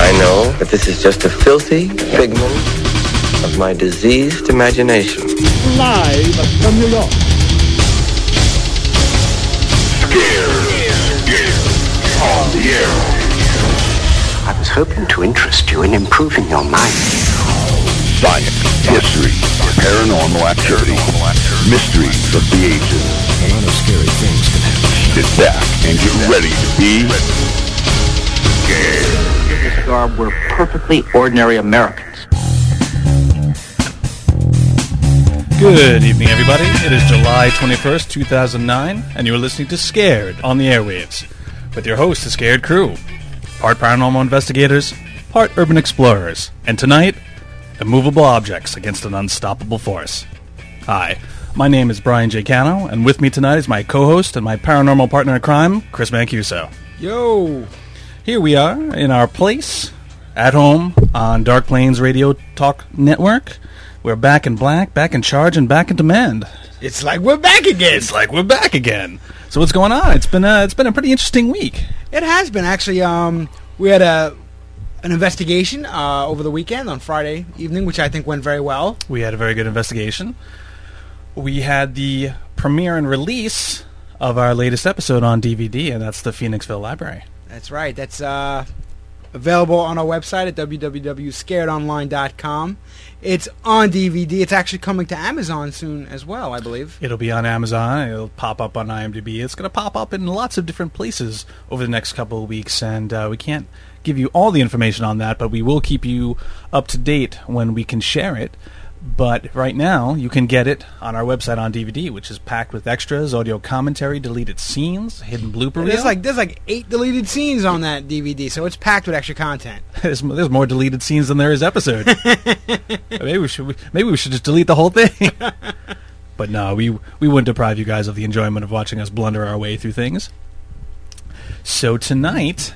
I know that this is just a filthy figment of my diseased imagination. Live from New York. Scared on the air. I was hoping to interest you in improving your mind. Science, history, paranormal activity, mysteries of the ages. A lot of scary things can happen. Sit back and get ready to be scared. We're perfectly ordinary Americans. Good evening, everybody. It is July 21st, 2009, and you are listening to Scared on the Airwaves with your host, the Scared Crew. Part paranormal investigators, part urban explorers, and tonight, immovable objects against an unstoppable force. Hi, my name is Brian J. Cano, and with me tonight is my co-host and my paranormal partner in crime, Chris Mancuso. Yo! Here we are, in our place, at home, on Dark Plains Radio Talk Network. We're back in black, back in charge, and back in demand. It's like we're back again! It's like we're back again! So what's going on? It's been a pretty interesting week. It has been, actually. We had an investigation over the weekend on Friday evening, which I think went very well. We had a very good investigation. We had the premiere and release of our latest episode on DVD, and that's the Phoenixville Library. That's right. That's available on our website at www.scaredonline.com. It's on DVD. It's actually coming to Amazon soon as well, I believe. It'll be on Amazon. It'll pop up on IMDb. It's going to pop up in lots of different places over the next couple of weeks, and we can't give you all the information on that, but we will keep you up to date when we can share it. But right now, you can get it on our website on DVD, which is packed with extras, audio commentary, deleted scenes, hidden blooper reel. There's like 8 deleted scenes on that DVD, so it's packed with extra content. There's more deleted scenes than there is episodes. maybe we should just delete the whole thing. But no, we wouldn't deprive you guys of the enjoyment of watching us blunder our way through things. So tonight,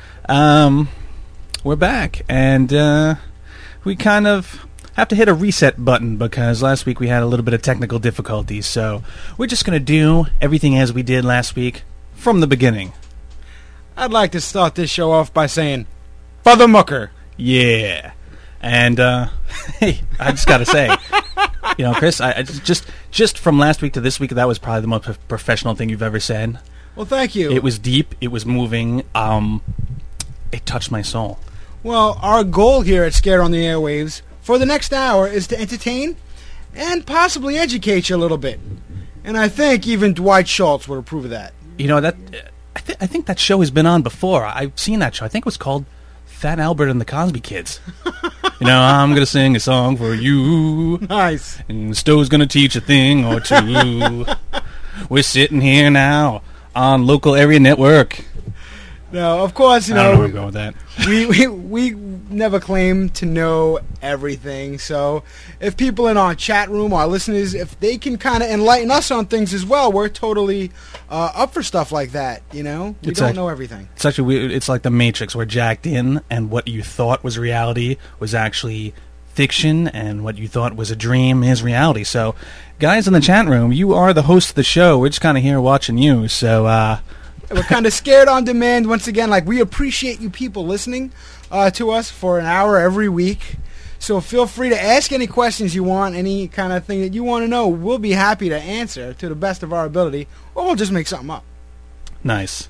we're back, and we kind of have to hit a reset button because last week we had a little bit of technical difficulties, so we're just going to do everything as we did last week from the beginning. I'd like to start this show off by saying, Father Mucker. Yeah. And, hey, I just got to say, Chris, I just from last week to this week, that was probably the most professional thing you've ever said. Well, thank you. It was deep. It was moving. It touched my soul. Well, our goal here at Scared on the Airwaves for the next hour is to entertain and possibly educate you a little bit. And I think even Dwight Schultz would approve of that. I think that show has been on before. I've seen that show. I think it was called Fat Albert and the Cosby Kids. I'm going to sing a song for you. Nice. And Stowe's going to teach a thing or two. We're sitting here now on local area network. No, of course, I don't know where I'm going with that. We never claim to know everything, so if people in our chat room, our listeners, if they can kind of enlighten us on things as well, we're totally up for stuff like that, We don't know everything. It's like the Matrix. We're jacked in, and what you thought was reality was actually fiction, and what you thought was a dream is reality. So, guys in the chat room, you are the host of the show. We're just kind of here watching you, so we're kind of Scared on demand once again. Like, we appreciate you people listening to us for an hour every week. So feel free to ask any questions you want, any kind of thing that you want to know. We'll be happy to answer to the best of our ability, or we'll just make something up. Nice.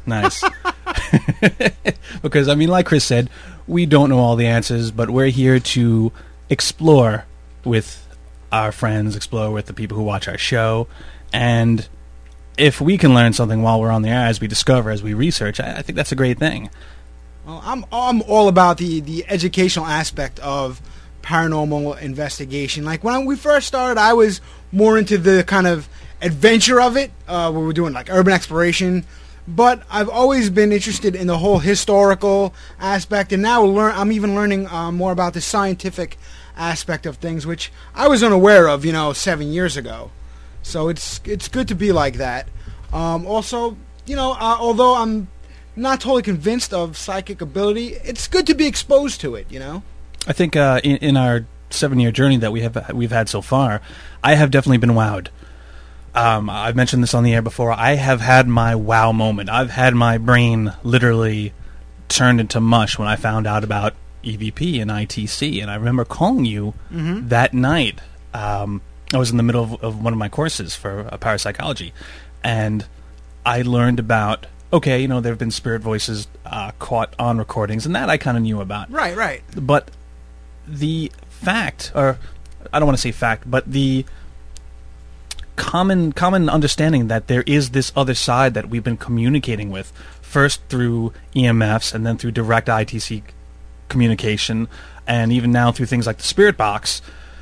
Because, like Chris said, we don't know all the answers, but we're here to explore with our friends, explore with the people who watch our show, and if we can learn something while we're on the air, as we discover, as we research, I think that's a great thing. Well, I'm all about the educational aspect of paranormal investigation. Like, when we first started, I was more into the kind of adventure of it. We were doing, like, urban exploration. But I've always been interested in the whole historical aspect, and now I'm even learning more about the scientific aspect of things, which I was unaware of, 7 years ago. So it's good to be like that. Also, although I'm not totally convinced of psychic ability, it's good to be exposed to it, I think in our 7-year journey that we've had so far, I have definitely been wowed. I've mentioned this on the air before. I have had my wow moment. I've had my brain literally turned into mush when I found out about EVP and ITC, and I remember calling you that night. I was in the middle of one of my courses for parapsychology, and I learned about, okay, there have been spirit voices caught on recordings, and that I kind of knew about. Right. But the fact, or I don't want to say fact, but the common understanding that there is this other side that we've been communicating with, first through EMFs and then through direct ITC communication, and even now through things like the Spirit Box,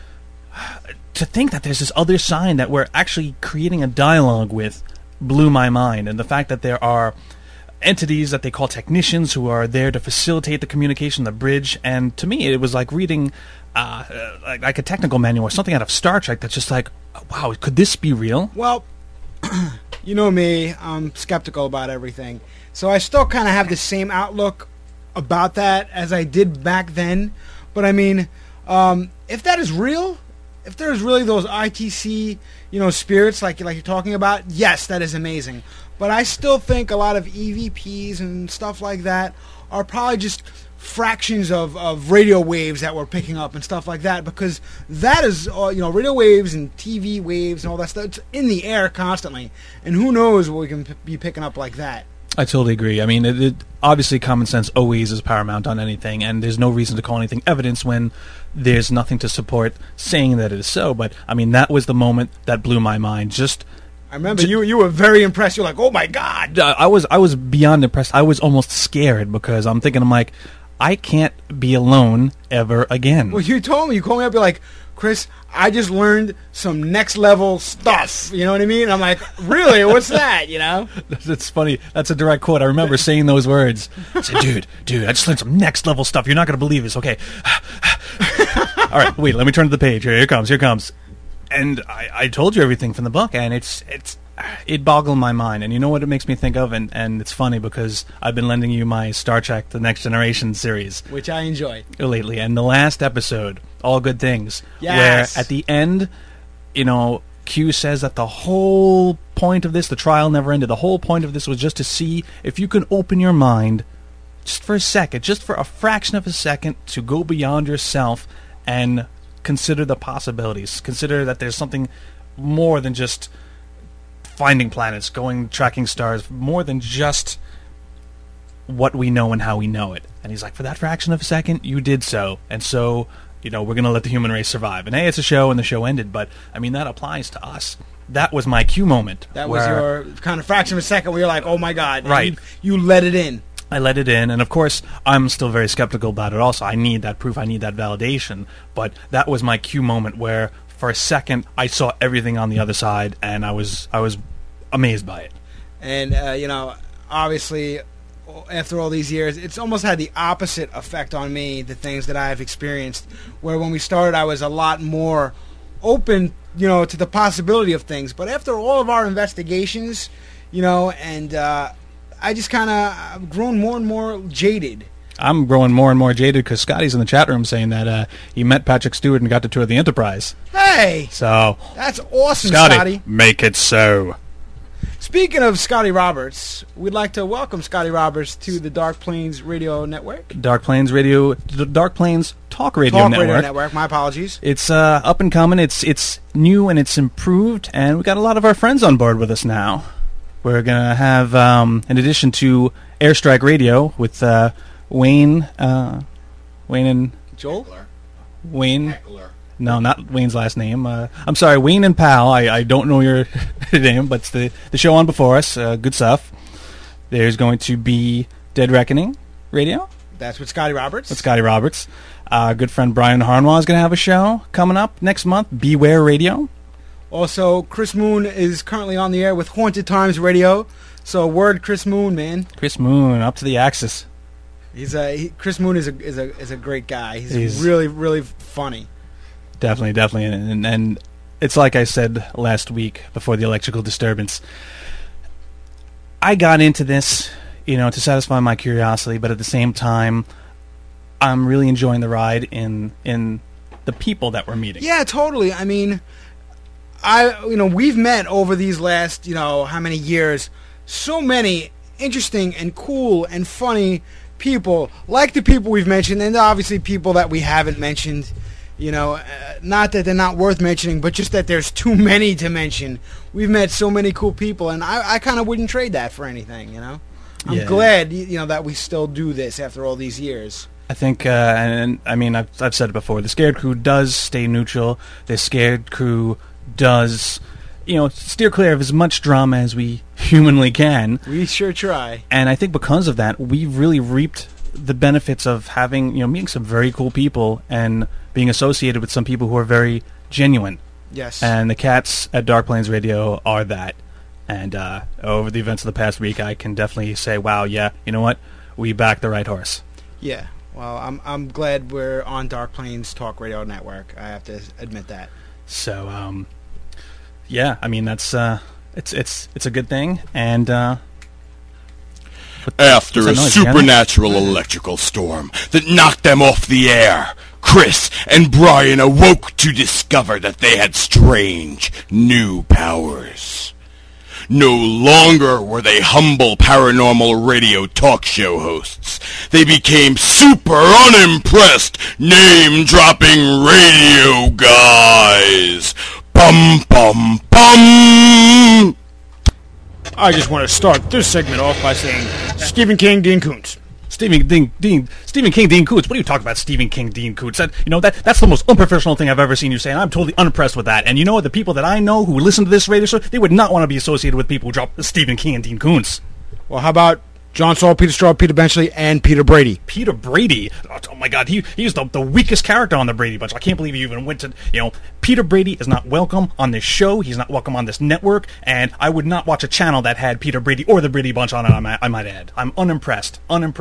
to think that there's this other side that we're actually creating a dialogue with blew my mind. And the fact that there are entities that they call technicians who are there to facilitate the communication, the bridge, and to me it was like reading like a technical manual or something out of Star Trek that's just like, wow, could this be real? Well, you know me, I'm skeptical about everything. So I still kind of have the same outlook about that as I did back then. But I mean, if that is real, if there's really those ITC, spirits like you're talking about, yes, that is amazing. But I still think a lot of EVPs and stuff like that are probably just fractions of radio waves that we're picking up and stuff like that, because that is, radio waves and TV waves and all that stuff, it's in the air constantly. And who knows what we can be picking up like that. I totally agree. I mean, obviously common sense always is paramount on anything, and there's no reason to call anything evidence when there's nothing to support saying that it is so. But, I mean, that was the moment that blew my mind. I remember you were very impressed. You're like, oh, my God. I was beyond impressed. I was almost scared because I'm thinking, I can't be alone ever again. Well, you called me up, you're like, Chris, I just learned some next level stuff. You know what I mean? I'm like, really? What's that? That's funny. That's a direct quote. I remember saying those words. I said, dude, I just learned some next level stuff. You're not going to believe this. Okay. All right, wait, let me turn to the page. Here it comes. And I told you everything from the book, and it boggled my mind. And you know what it makes me think of? And it's funny because I've been lending you my Star Trek The Next Generation series, which I enjoyed lately. And the last episode, All Good Things, yes, where at the end, Q says that the whole point of this, the trial never ended. The whole point of this was just to see if you can open your mind just for a second, just for a fraction of a second, to go beyond yourself and consider the possibilities. Consider that there's something more than just finding planets, tracking stars, more than just what we know and how we know it. And he's like, for that fraction of a second, you did so. And so, we're going to let the human race survive. And hey, it's a show, and the show ended. But, I mean, that applies to us. That was my Q moment. That was your kind of fraction of a second where you're like, oh, my God. Right. You let it in. I let it in, and of course, I'm still very skeptical about it also. I need that proof, I need that validation, but that was my Q moment where, for a second, I saw everything on the other side, and I was amazed by it. And, obviously, after all these years, it's almost had the opposite effect on me, the things that I've experienced, where when we started, I was a lot more open, to the possibility of things, but after all of our investigations, and, I just kind of grown more and more jaded. I'm growing more and more jaded because Scotty's in the chat room saying that he met Patrick Stewart and got to tour the Enterprise. Hey! So that's awesome, Scotty. Make it so. Speaking of Scotty Roberts, we'd like to welcome Scotty Roberts to the Dark Plains Radio Network. Dark Plains Talk Radio Network. My apologies. It's up and coming. It's new and it's improved, and we got a lot of our friends on board with us now. We're going to have, in addition to Airstrike Radio with Wayne and... Joel? Wayne. Heckler. No, not Wayne's last name. I'm sorry, Wayne and Pal. I don't know your name, but it's the show on before us. Good stuff. There's going to be Dead Reckoning Radio. That's with Scotty Roberts. Good friend Brian Harnois is going to have a show coming up next month. Beware Radio. Also, Chris Moon is currently on the air with Haunted Times Radio. So, word Chris Moon, man. Chris Moon, up to the axis. Chris Moon is a great guy. He's really, really funny. Definitely, and it's like I said last week before the electrical disturbance. I got into this, to satisfy my curiosity, but at the same time, I'm really enjoying the ride in the people that we're meeting. Yeah, totally. I mean, we've met over these last, how many years, so many interesting and cool and funny people like the people we've mentioned, and obviously people that we haven't mentioned. You know, not that they're not worth mentioning, but just that there's too many to mention. We've met so many cool people, and I kind of wouldn't trade that for anything, you know? I'm glad, you know, that we still do this after all these years. I think, and I mean, I've said it before, the Scared Crew does stay neutral. The Scared Crew does, you know, steer clear of as much drama as we humanly can. We sure try. And I think because of that, we've really reaped the benefits of having, you know, meeting some very cool people and being associated with some people who are very genuine. Yes. And the cats at Dark Plains Radio are that. And over the events of the past week, I can definitely say, wow, yeah, you know what? We backed the right horse. Yeah. Well, I'm glad we're on Dark Plains Talk Radio Network. I have to admit that. So, yeah, I mean, that's it's a good thing. And after a noise, supernatural electrical storm that knocked them off the air, Chris and Brian awoke to discover that they had strange new powers. No longer were they humble paranormal radio talk show hosts. They became super unimpressed, name-dropping radio guys. Bum, bum, bum! I just want to start this segment off by saying Stephen King, Dean Koontz. Stephen King, Dean Koontz. What are you talking about, Stephen King, Dean Koontz? That's the most unprofessional thing I've ever seen you say, and I'm totally unimpressed with that. And you know what? The people that I know who listen to this radio show, they would not want to be associated with people who drop Stephen King and Dean Koontz. Well, how about John Saul, Peter Straub, Peter Benchley, and Peter Brady? Peter Brady? Oh my God, he's the weakest character on the Brady Bunch. I can't believe you even went to, Peter Brady is not welcome on this show. He's not welcome on this network, and I would not watch a channel that had Peter Brady or the Brady Bunch on it, I might add. I'm unimpressed.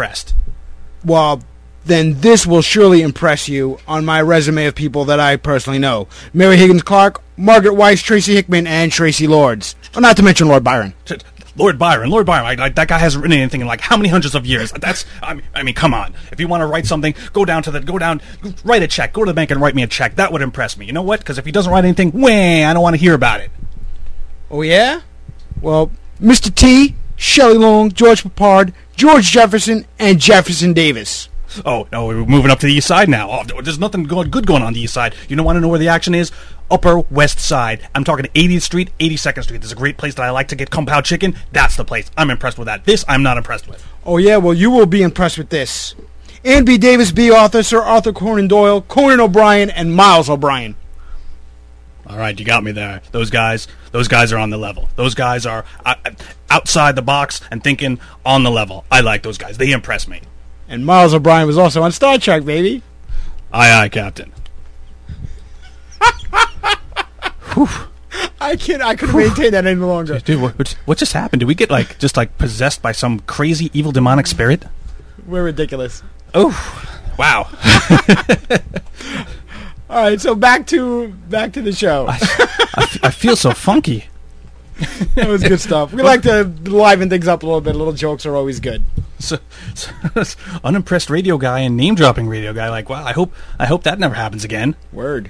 Well, then this will surely impress you on my resume of people that I personally know. Mary Higgins Clark, Margaret Weiss, Tracy Hickman, and Tracy Lords. Well, not to mention Lord Byron. Lord Byron. That guy hasn't written anything in like how many hundreds of years? I mean, come on. If you want to write something, write a check. Go to the bank and write me a check. That would impress me. You know what? Because if he doesn't write anything, I don't want to hear about it. Oh, yeah? Well, Mr. T, Shelley Long, George Papard, George Jefferson, and Jefferson Davis. Oh, no, we're moving up to the east side now. Oh, there's nothing good going on the east side. You don't want to know where the action is? Upper West Side. I'm talking 80th Street, 82nd Street. There's a great place that I like to get Kung Pao chicken. That's the place. I'm impressed with that. This, I'm not impressed with. Oh, yeah? Well, you will be impressed with this. Ann B. Davis, B. Arthur, Sir Arthur Conan Doyle, Conan O'Brien, and Miles O'Brien. All right, you got me there. Those guys are on the level. Those guys are outside the box and thinking on the level. I like those guys. They impress me. And Miles O'Brien was also on Star Trek, baby. Aye, Captain. I couldn't maintain that any longer. Dude, what just happened? Did we get just possessed by some crazy evil demonic spirit? We're ridiculous. Oh, wow. All right, so back to the show. I feel so funky. That was good stuff. We like to liven things up a little bit. Little jokes are always good. So unimpressed radio guy and name dropping radio guy. Like, wow, I hope that never happens again. Word.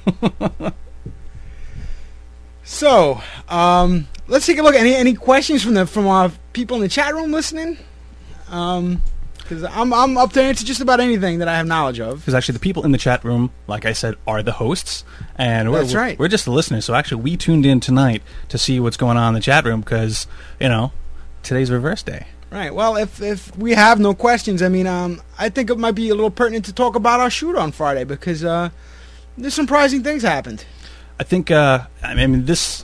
So, let's take a look. Any questions from our people in the chat room listening? Because I'm up to answer just about anything that I have knowledge of. Because actually, the people in the chat room, like I said, are the hosts, and we're just the listeners. So actually, we tuned in tonight to see what's going on in the chat room because today's reverse day. Right. Well, if we have no questions, I mean, I think it might be a little pertinent to talk about our shoot on Friday because there's surprising things happened. I think this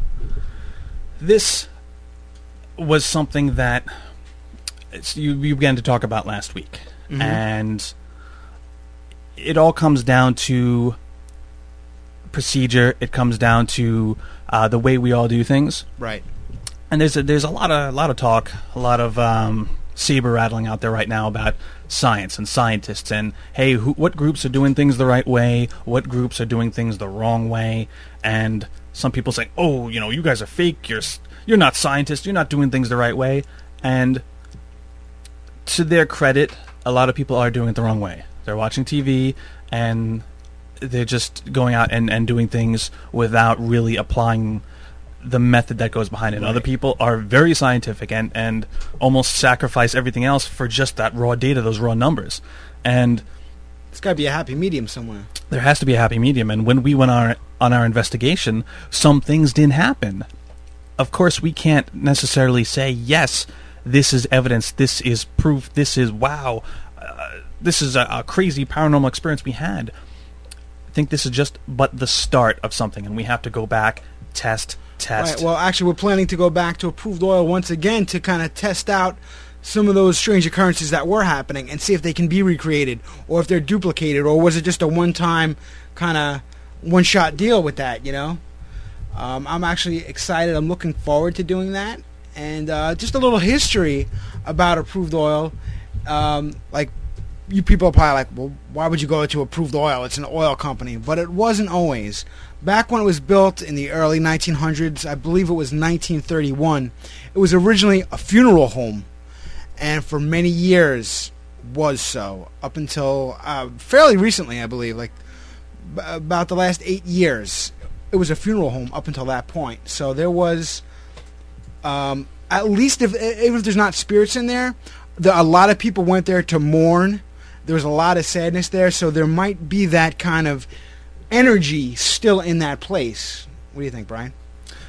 was something that you began to talk about last week, and it all comes down to procedure. It comes down to the way we all do things, right? And there's a lot of talk, a lot of saber rattling out there right now about science and scientists and hey, what groups are doing things the right way, what groups are doing things the wrong way, and some people say, oh, you guys are fake. You're not scientists. You're not doing things the right way, and to their credit, a lot of people are doing it the wrong way. They're watching TV, and they're just going out and doing things without really applying the method that goes behind it. Other people are very scientific and almost sacrifice everything else for just that raw data, those raw numbers. And There's got to be a happy medium somewhere. there has to be a happy medium. And when we went on our investigation, some things didn't happen. Of course, we can't necessarily say, yes, this is evidence, this is proof, this is wow, this is a crazy paranormal experience we had. I think this is just but the start of something, and we have to go back, test. Right. Well, actually, we're planning to go back to Approved Oil once again to kind of test out some of those strange occurrences that were happening and see if they can be recreated or if they're duplicated, or was it just a one-time kind of one-shot deal with that, you know? I'm actually excited. I'm looking forward to doing that. And just a little history about Approved Oil. Like, you people are probably like, well, why would you go to Approved Oil? It's an oil company. But it wasn't always. Back when it was built in the early 1900s, I believe it was 1931, it was originally a funeral home. And for many years was so. Up until fairly recently, I believe, like about the last 8 years, it was a funeral home up until that point. So there was, at least even if there's not spirits in there, a lot of people went there to mourn. There was a lot of sadness there, so there might be that kind of energy still in that place. What do you think, Brian?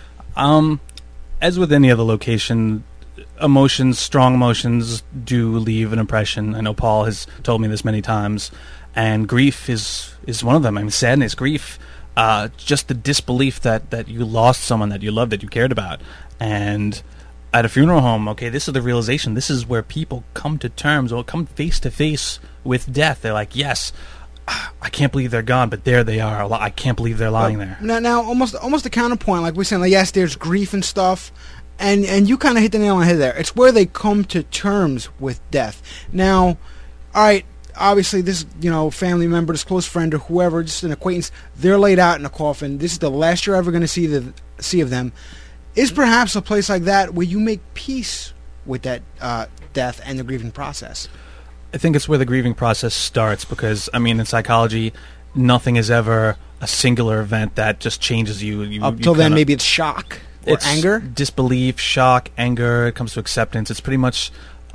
As with any other location, emotions, strong emotions, do leave an impression. I know Paul has told me this many times, and grief is one of them. I mean, sadness, grief, just the disbelief that you lost someone that you loved, that you cared about. And at a funeral home, okay, this is the realization. This is where people come to terms or come face to face with death. They're like, yes, I can't believe they're gone, but there they are. I can't believe they're lying there. Now, almost a counterpoint, like we're saying, like, yes, there's grief and stuff, and you kind of hit the nail on the head there. It's where they come to terms with death. Now, all right, obviously this, family member, this close friend, or whoever, just an acquaintance, they're laid out in a coffin. This is the last you're ever going to see of them. Is perhaps a place like that where you make peace with that death and the grieving process? I think it's where the grieving process starts because, I mean, in psychology, nothing is ever a singular event that just changes you. Up till then, maybe it's shock or anger? Disbelief, shock, anger. It comes to acceptance. It's pretty much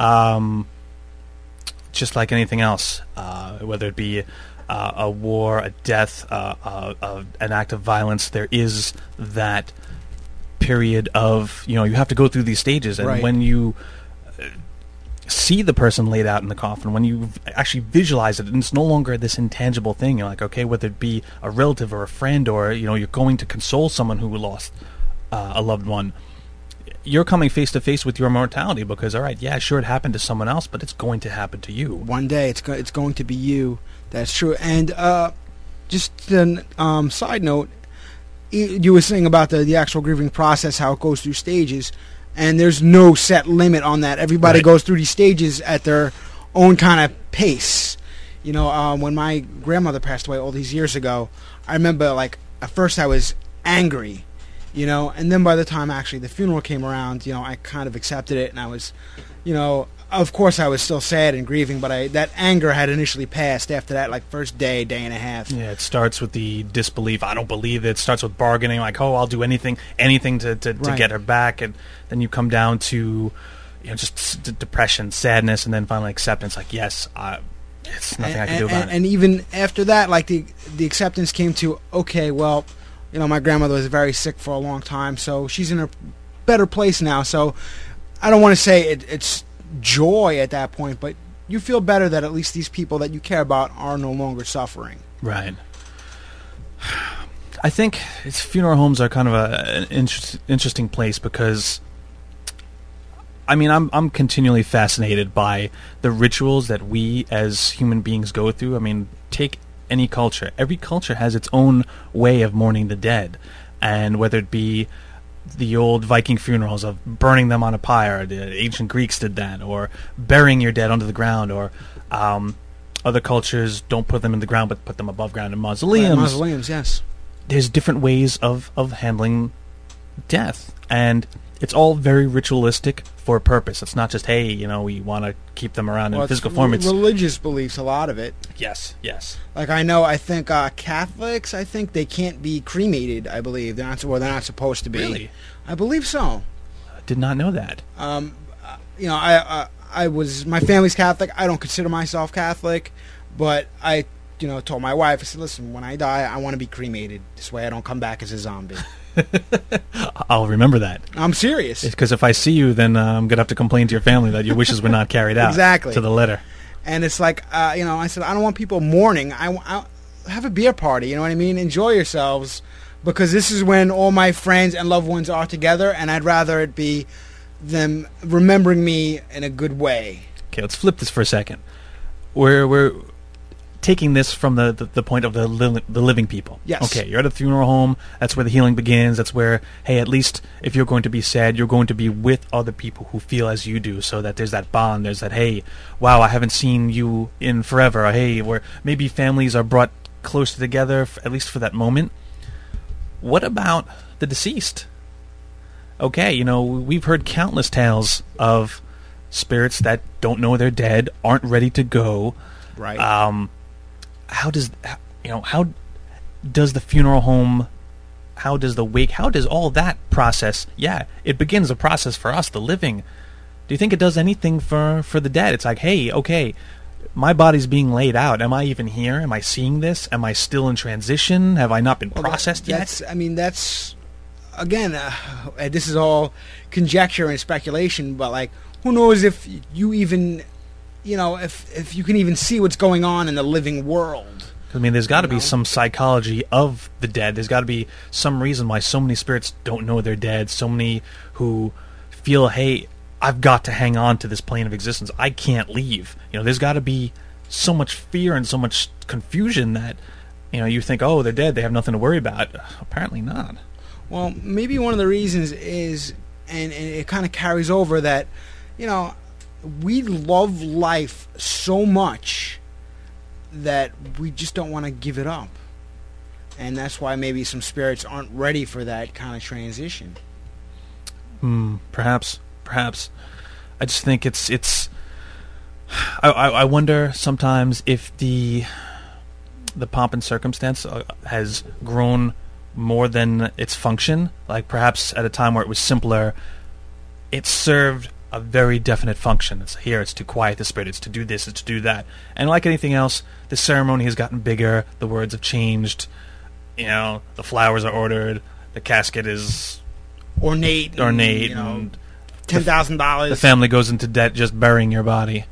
just like anything else, whether it be a war, a death, an act of violence. There is that period of, you have to go through these stages. And right. When you see the person laid out in the coffin, when you actually visualize it, and it's no longer this intangible thing, you're like, okay, whether it be a relative or a friend, or you're going to console someone who lost a loved one, you're coming face to face with your mortality because, all right, yeah, sure, it happened to someone else, but it's going to happen to you one day. It's going to be you. That's true. And just a side note, you were saying about the actual grieving process, how it goes through stages. And there's no set limit on that. Everybody right. goes through these stages at their own kind of pace. When my grandmother passed away all these years ago, I remember, like, at first I was angry, and then by the time actually the funeral came around, I kind of accepted it, and I was, of course I was still sad and grieving, but that anger had initially passed after that, like, first day and a half. Yeah, it starts with the disbelief. I don't believe it. It starts with bargaining, like, oh, I'll do anything to right. get her back, and then you come down to, just depression, sadness, and then finally acceptance. Like, yes, it's nothing I can do about it. And even after that, like, the acceptance came to, okay, well, my grandmother was very sick for a long time, so she's in a better place now. So I don't want to say it's joy at that point, but you feel better that at least these people that you care about are no longer suffering. Right. I think funeral homes are kind of an interesting place because, I mean, I'm continually fascinated by the rituals that we as human beings go through. I mean, take any culture. Every culture has its own way of mourning the dead, and whether it be the old Viking funerals of burning them on a pyre, the ancient Greeks did that, or burying your dead under the ground, or other cultures don't put them in the ground but put them above ground in mausoleums. Right, mausoleums, yes. There's different ways of handling death, and it's all very ritualistic for a purpose. It's not just, hey, you know, we want to keep them around in physical form. It's religious beliefs, a lot of it. yes. Like I think Catholics, I think they can't be cremated. I believe they're not supposed to be. Really? I believe so. I did not know that. You know, my family's Catholic. I don't consider myself Catholic, but I, you know, told my wife, I said, listen, when I die, I want to be cremated. This way I don't come back as a zombie. I'll remember that. I'm serious. Because if I see you, then I'm going to have to complain to your family that your wishes were not carried out. Exactly. To the letter. And it's like, you know, I said, I don't want people mourning. I have a beer party, you know what I mean? Enjoy yourselves, because this is when all my friends and loved ones are together, and I'd rather it be them remembering me in a good way. Okay, let's flip this for a second. We're taking this from the point of the living people. Yes. Okay, you're at a funeral home. That's where the healing begins. That's where, hey, at least if you're going to be sad, you're going to be with other people who feel as you do, so that there's that bond. There's that, hey, wow, I haven't seen you in forever. Or, hey, where maybe families are brought closer together, at least for that moment. What about the deceased? Okay, you know, we've heard countless tales of spirits that don't know they're dead, aren't ready to go. Right. How does the funeral home, how does the wake, how does all that process? Yeah, it begins a process for us, the living. Do you think it does anything for the dead? It's like, hey, okay, my body's being laid out. Am I even here? Am I seeing this? Am I still in transition? Have I not been processed yet? That's again, this is all conjecture and speculation, but like, who knows if you even, you know, if you can even see what's going on in the living world. I mean, there's got to be some psychology of the dead. There's got to be some reason why so many spirits don't know they're dead. So many who feel, hey, I've got to hang on to this plane of existence. I can't leave. You know, there's got to be so much fear and so much confusion that, you know, you think, oh, they're dead. They have nothing to worry about. Apparently not. Well, maybe one of the reasons is, and it kind of carries over, that, you know, we love life so much that we just don't want to give it up. And that's why maybe some spirits aren't ready for that kind of transition. Perhaps. I just think it's I wonder sometimes if the pomp and circumstance has grown more than its function. Like perhaps at a time where it was simpler, it served a very definite function. It's here, it's to quiet the spirit, it's to do this, it's to do that. And like anything else, the ceremony has gotten bigger, the words have changed, you know, the flowers are ordered, the casket is ornate, you know, and $10,000. The family goes into debt just burying your body.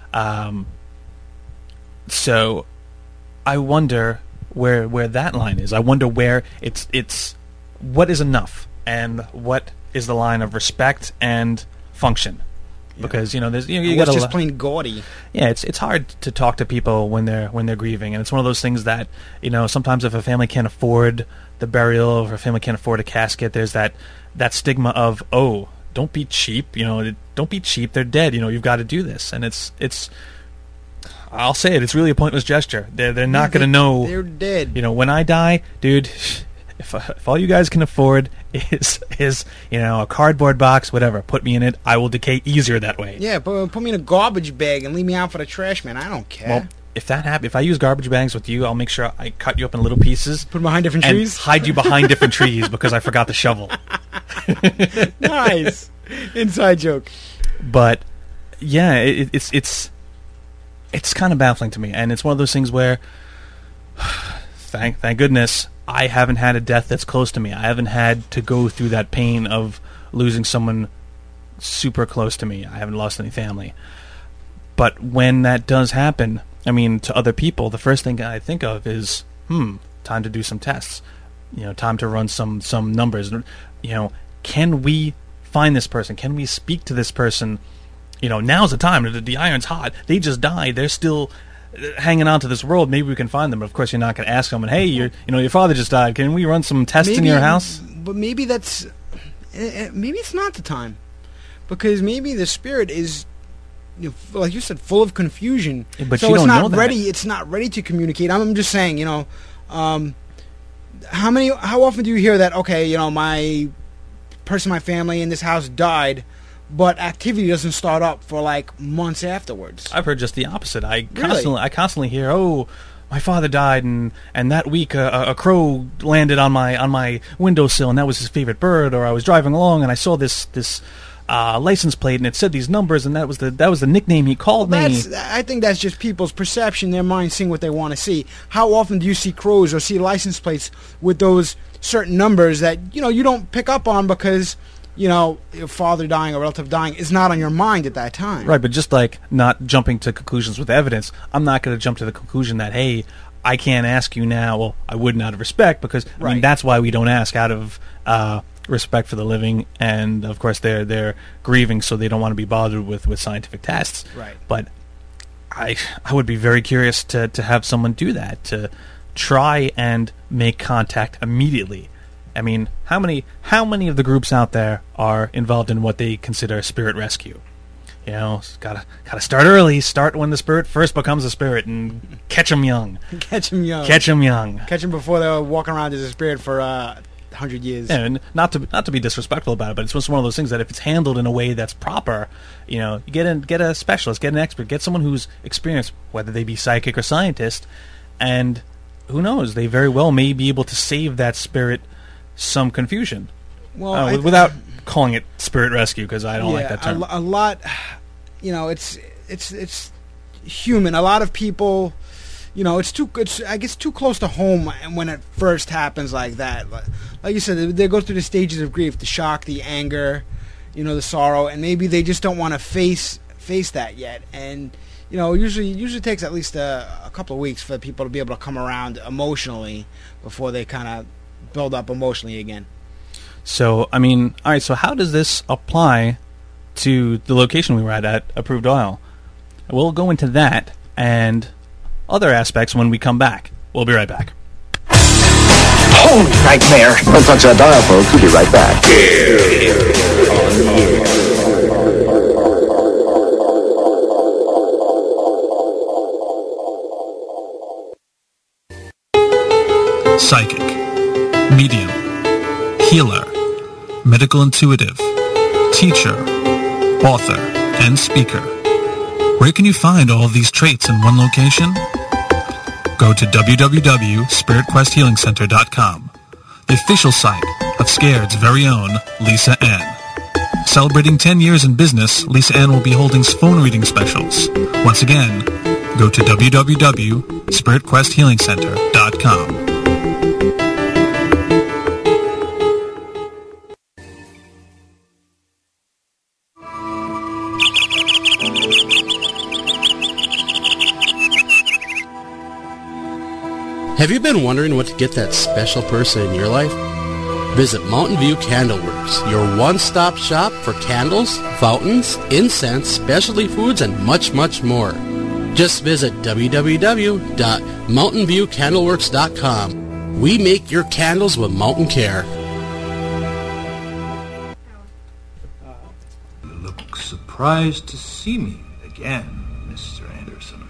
So I wonder where that line is. I wonder where it's what is enough and what is the line of respect and function. Because, you know, there's you got just plain gaudy. Yeah, it's hard to talk to people when they're grieving, and it's one of those things that, you know, sometimes if a family can't afford the burial, or if a family can't afford a casket, there's that stigma of, oh, don't be cheap, you know, don't be cheap, they're dead, you know, you've got to do this. And it's I'll say it, it's really a pointless gesture. They're not going to know. They're dead. You know, when I die, dude, if all you guys can afford is you know, a cardboard box, whatever, put me in it, I will decay easier that way. Yeah, but put me in a garbage bag and leave me out for the trash, man. I don't care. Well, if that happens, if I use garbage bags with you, I'll make sure I cut you up in little pieces. Put them behind different and trees? Hide you behind different trees because I forgot the shovel. Nice. Inside joke. But yeah, it's kind of baffling to me, and it's one of those things where thank goodness I haven't had a death that's close to me. I haven't had to go through that pain of losing someone super close to me. I haven't lost any family. But when that does happen, I mean, to other people, the first thing I think of is, time to do some tests. You know, time to run some numbers. You know, can we find this person? Can we speak to this person? You know, now's the time. The iron's hot. They just died. They're still hanging on to this world. Maybe we can find them. But of course, you're not going to ask someone, hey, your father just died. Can we run some tests in your house? But maybe maybe it's not the time, because maybe the spirit is, like you said, full of confusion. But so you it's don't not know that. ready. It's not ready to communicate. I'm just saying, you know, how often do you hear that? Okay, you know, my person in my family in this house died, but activity doesn't start up for like months afterwards. I've heard just the opposite. I Really? constantly hear, "Oh, my father died, and that week a crow landed on my windowsill, and that was his favorite bird." Or I was driving along and I saw this license plate, and it said these numbers, and that was the nickname he called me. I think that's just people's perception, their mind seeing what they want to see. How often do you see crows or see license plates with those certain numbers that you don't pick up on because your father dying or relative dying is not on your mind at that time? Right, but just like not jumping to conclusions with evidence, I'm not going to jump to the conclusion that, hey, I can't ask you now. Well, I wouldn't out of respect, because I mean, that's why we don't ask, out of respect for the living, and of course they're grieving, so they don't want to be bothered with scientific tests. Right. But I would be very curious to have someone do that, to try and make contact immediately. I mean, how many of the groups out there are involved in what they consider a spirit rescue? Gotta start early. Start when the spirit first becomes a spirit, and catch them young. Catch them young. Catch them young. Catch them before they're walking around as a spirit for 100 years. And not to be disrespectful about it, but it's just one of those things that if it's handled in a way that's proper, you get a specialist, get an expert, get someone who's experienced, whether they be psychic or scientist, and who knows, they very well may be able to save that spirit some confusion. Well, without calling it spirit rescue, because I don't like that term. A lot, it's human. A lot of people, it's I guess too close to home when it first happens like that. Like you said, they go through the stages of grief: the shock, the anger, the sorrow, and maybe they just don't want to face that yet. And usually takes at least a couple of weeks for people to be able to come around emotionally before they kind of build up emotionally again. So, I mean, all right, so how does this apply to the location we were at Approved Oil? We'll go into that and other aspects when we come back. We'll be right back. Holy nightmare! Don't touch that dial, folks. We'll be right back. Psychic, medium, healer, medical intuitive, teacher, author, and speaker. Where can you find all of these traits in one location? Go to www.spiritquesthealingcenter.com, the official site of Scared's very own Lisa Ann. Celebrating 10 years in business, Lisa Ann will be holding phone reading specials. Once again, go to www.spiritquesthealingcenter.com. Have you been wondering what to get that special person in your life? Visit Mountain View Candleworks, your one-stop shop for candles, fountains, incense, specialty foods, and much, much more. Just visit www.mountainviewcandleworks.com. We make your candles with mountain care. You look surprised to see me again, Mr. Anderson.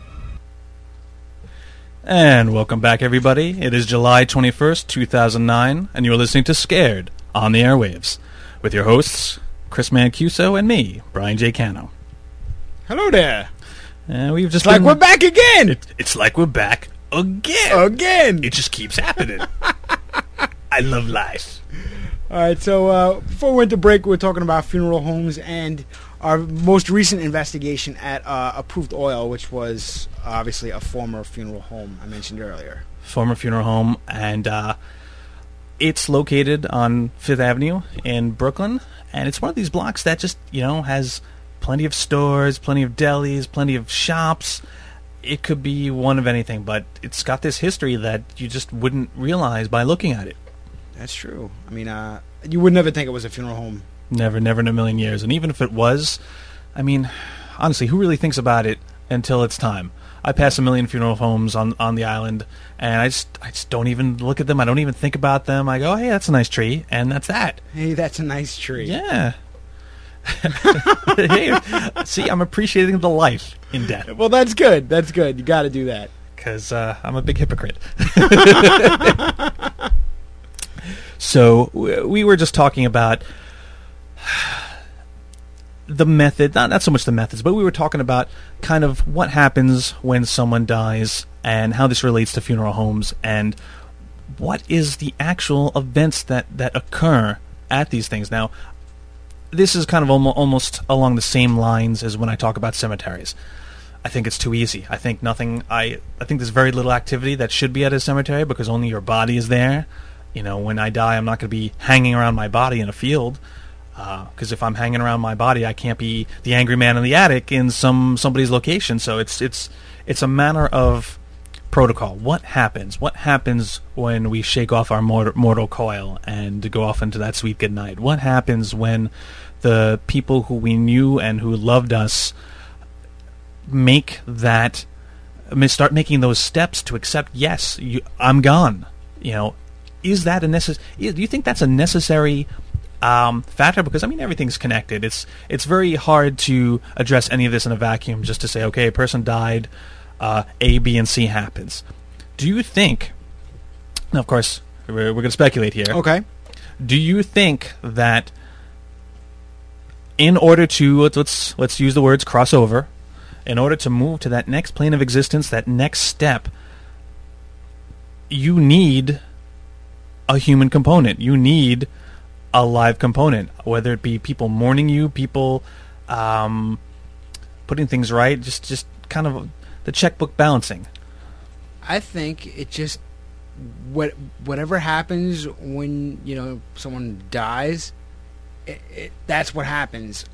And welcome back, everybody. It is July 21st, 2009, and you are listening to Scared on the Airwaves with your hosts, Chris Mancuso and me, Brian J. Cano. Hello there. We've just like we're back again. It's like we're back again. Again. It just keeps happening. I love life. All right, so before we went to break, we were talking about funeral homes and our most recent investigation at Approved Oil, which was obviously a former funeral home I mentioned earlier. Former funeral home, and it's located on 5th Avenue in Brooklyn, and it's one of these blocks that just, has plenty of stores, plenty of delis, plenty of shops. It could be one of anything, but it's got this history that you just wouldn't realize by looking at it. That's true. I mean, you would never think it was a funeral home. Never in a million years. And even if it was, I mean, honestly, who really thinks about it until it's time? I pass a million funeral homes on the island, and I just don't even look at them. I don't even think about them. I go, hey, that's a nice tree, and that's that. Hey, that's a nice tree. Yeah. Hey, see, I'm appreciating the life in death. Well, that's good. That's good. You got to do that. Because I'm a big hypocrite. So we were just talking about the method, not so much the methods, but we were talking about kind of what happens when someone dies and how this relates to funeral homes and what is the actual events that occur at these things. Now, this is kind of almost along the same lines as when I talk about cemeteries. I think it's too easy. I think I think there's very little activity that should be at a cemetery because only your body is there. You know, when I die, I'm not going to be hanging around my body in a field. Because if I'm hanging around my body, I can't be the angry man in the attic in somebody's location. So it's a matter of protocol. What happens? What happens when we shake off our mortal coil and go off into that sweet good night? What happens when the people who we knew and who loved us start making those steps to accept? Yes, I'm gone. You know, is that a do you think that's a necessary factor? Because I mean, everything's connected. It's very hard to address any of this in a vacuum. Just to say, okay, a person died, A, B, and C happens. Do you think? Now, of course, we're going to speculate here. Okay. Do you think that in order to let's use the words crossover, in order to move to that next plane of existence, that next step, you need a human component. You need a live component, whether it be people mourning you, people putting things right, just kind of the checkbook balancing. I think it just whatever happens when someone dies, that's what happens.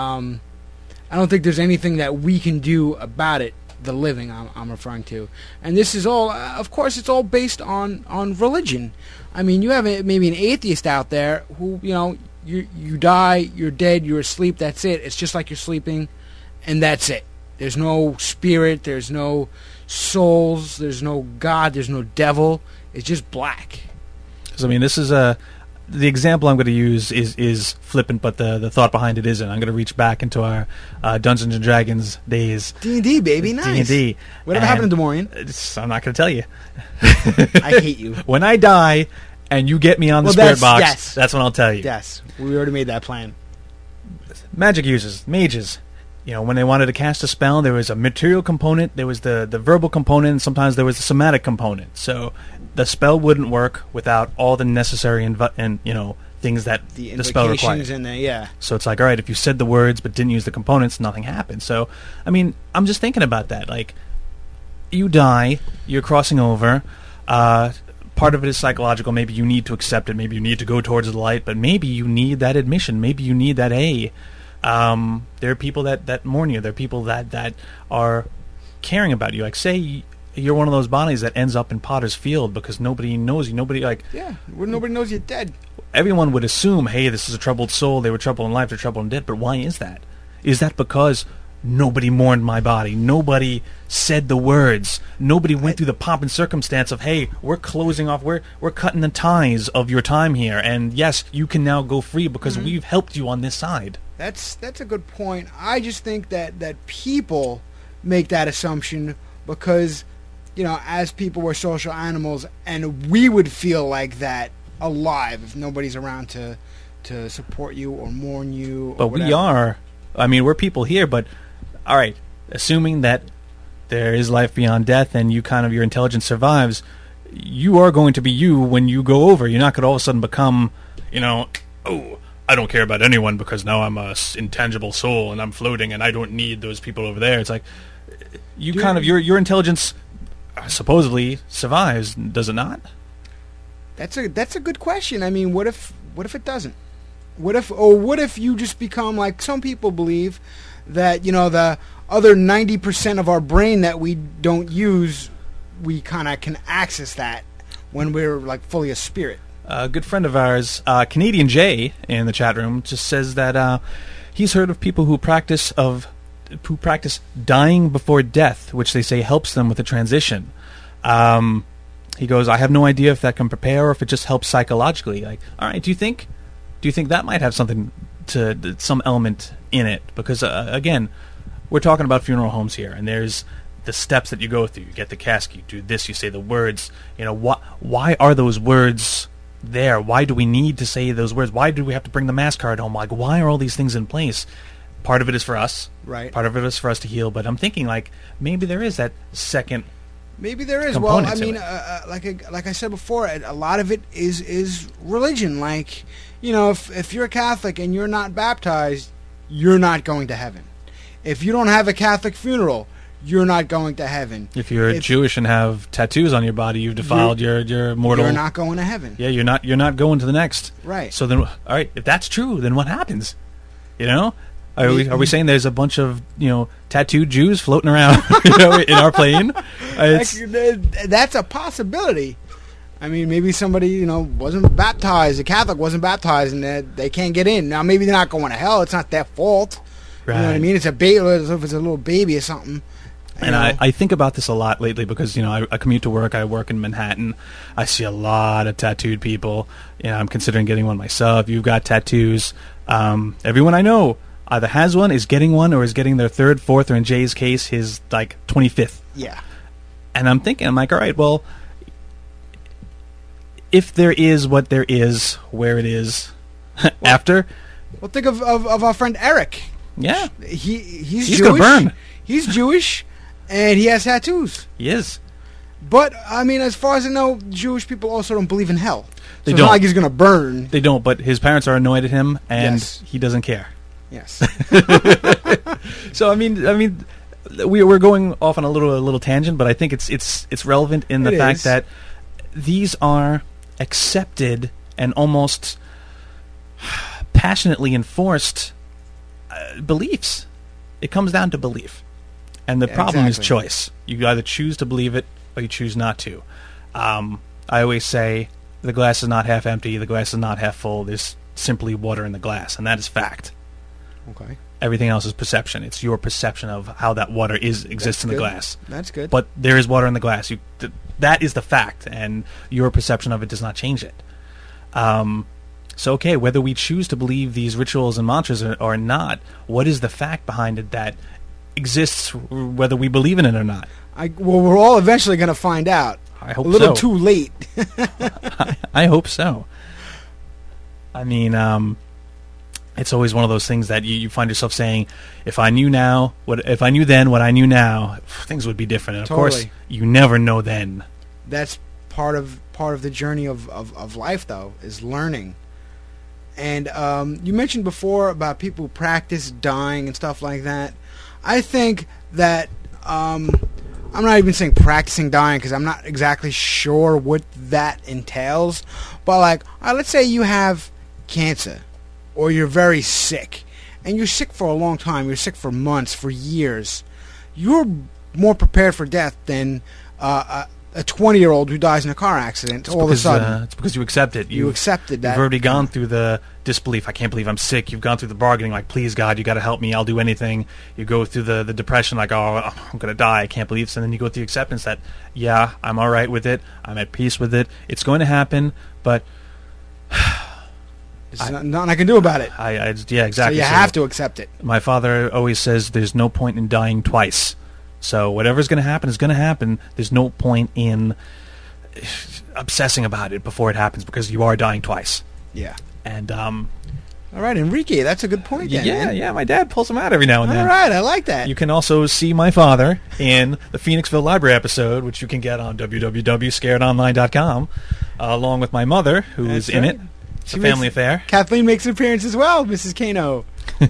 I don't think there's anything that we can do about it. The living, I'm referring to, and this is all, of course, it's all based on religion. I mean, you have maybe an atheist out there who, you die, you're dead, you're asleep. That's it. It's just like you're sleeping, and that's it. There's no spirit. There's no souls. There's no God. There's no devil. It's just black. So I mean, this is the example I'm going to use is flippant, but the thought behind it isn't. I'm going to reach back into our Dungeons and Dragons days. D&D, baby, nice. D&D. Whatever happened to Des Moines? I'm not going to tell you. I hate you. When I die and you get me on the spirit box, that's when I'll tell you. Yes, we already made that plan. Magic users, mages. When they wanted to cast a spell, there was a material component, there was the verbal component, and sometimes there was the somatic component. So the spell wouldn't work without all the necessary things that the spell required. So it's like, all right, if you said the words but didn't use the components, nothing happened. So, I mean, I'm just thinking about that. Like, you die, you're crossing over. Part of it is psychological. Maybe you need to accept it. Maybe you need to go towards the light. But maybe you need that admission. Maybe you need that A. There are people that mourn you. There are people that are caring about you. Like, say you're one of those bodies that ends up in Potter's Field because nobody knows you. Nobody nobody knows you're dead. Everyone would assume, hey, this is a troubled soul. They were troubled in life. They're troubled in death. But why is that? Is that because nobody mourned my body? Nobody said the words. Nobody went through the pomp and circumstance of, hey, we're closing off. We're cutting the ties of your time here. And yes, you can now go free because we've helped you on this side. That's a good point. I just think that people make that assumption because, as people, we're social animals, and we would feel like that alive if nobody's around to support you or mourn you. But we are. I mean, we're people here, but all right, assuming that there is life beyond death and your intelligence survives, you are going to be you when you go over. You're not going to all of a sudden become, I don't care about anyone because now I'm a intangible soul and I'm floating and I don't need those people over there. It's like your intelligence supposedly survives, does it not? That's a good question. I mean, what if it doesn't? What if you just become like some people believe that the other 90% of our brain that we don't use, we kind of can access that when we're like fully a spirit. A good friend of ours, Canadian Jay, in the chat room, just says that he's heard of people who practice dying before death, which they say helps them with the transition. He goes, I have no idea if that can prepare or if it just helps psychologically. Like, all right, do you think that might have some element in it? Because again, we're talking about funeral homes here, and there's the steps that you go through. You get the casket, you do this, you say the words. Why are those words there? Why do we need to say those words? Why do we have to bring the mass card home? Like, why are all these things in place? Part of it is for us. Right. Part of it is for us to heal. But I'm thinking, like, maybe there is that second. Maybe there is. Well, I component to mean, it. like I said before, a lot of it is religion. Like, you know, if you're a Catholic and you're not baptized, you're not going to heaven. If you don't have a Catholic funeral, you're not going to heaven. If you're Jewish and have tattoos on your body, you've defiled your mortal. You're not going to heaven. Yeah, you're not going to the next. Right. So then, all right, if that's true, then what happens? You know, are we saying there's a bunch of tattooed Jews floating around in our plane? That's a possibility. I mean, maybe somebody wasn't baptized, a Catholic wasn't baptized, and they can't get in. Now, maybe they're not going to hell. It's not their fault. Right. You know what I mean? It's a baby. If it's a little baby or something. And I think about this a lot lately because, I commute to work. I work in Manhattan. I see a lot of tattooed people. I'm considering getting one myself. You've got tattoos. Everyone I know either has one, is getting one, or is getting their third, fourth, or in Jay's case, his, 25th. Yeah. And I'm thinking, all right, well, if there is what there is, where it is, after. Well, think of our friend Eric. Yeah. He's Jewish. Gonna burn. He's Jewish. And he has tattoos. He is. But, I mean, as far as I know, Jewish people also don't believe in hell. They so don't. It's not like he's going to burn. They don't, but his parents are annoyed at him, and he doesn't care. Yes. So, I mean, we're going off on a little tangent, but I think it's relevant in the fact that these are accepted and almost passionately enforced beliefs. It comes down to belief. And the problem is choice. You either choose to believe it or you choose not to. I always say the glass is not half empty, the glass is not half full. There's simply water in the glass, and that is fact. Okay. Everything else is perception. It's your perception of how that water exists in the glass. That's good. But there is water in the glass. That is the fact, and your perception of it does not change it. So, okay, whether we choose to believe these rituals and mantras or not, what is the fact behind it that exists, whether we believe in it or not? Well, we're all eventually going to find out. I hope so. A little too late. I hope so. I mean, it's always one of those things that you find yourself saying, if I knew then what I knew now, things would be different. And of course, you never know then. That's part of the journey of life, though, is learning. And you mentioned before about people who practice dying and stuff like that. I think that I'm not even saying practicing dying because I'm not exactly sure what that entails. But let's say you have cancer or you're very sick and you're sick for a long time. You're sick for months, for years. You're more prepared for death than a 20-year-old who dies in a car accident all of a sudden. It's because you accept it. You accepted that. You've already gone through the disbelief. I can't believe I'm sick. You've gone through the bargaining, like, please, God, you got to help me. I'll do anything. You go through the depression, like, oh, I'm going to die. I can't believe this. And then you go through the acceptance that, yeah, I'm all right with it. I'm at peace with it. It's going to happen, but there's nothing I can do about it. Yeah, exactly. So you have to accept it. My father always says there's no point in dying twice. So whatever's going to happen is going to happen. There's no point in obsessing about it before it happens because you are dying twice. Yeah. And all right, Enrique, that's a good point. Then, man. Yeah. My dad pulls them out every now and then. All right, I like that. You can also see my father in the Phoenixville Library episode, which you can get on www.scaredonline.com, along with my mother, who is in it. It's a family affair. Kathleen makes an appearance as well, Mrs. Kano.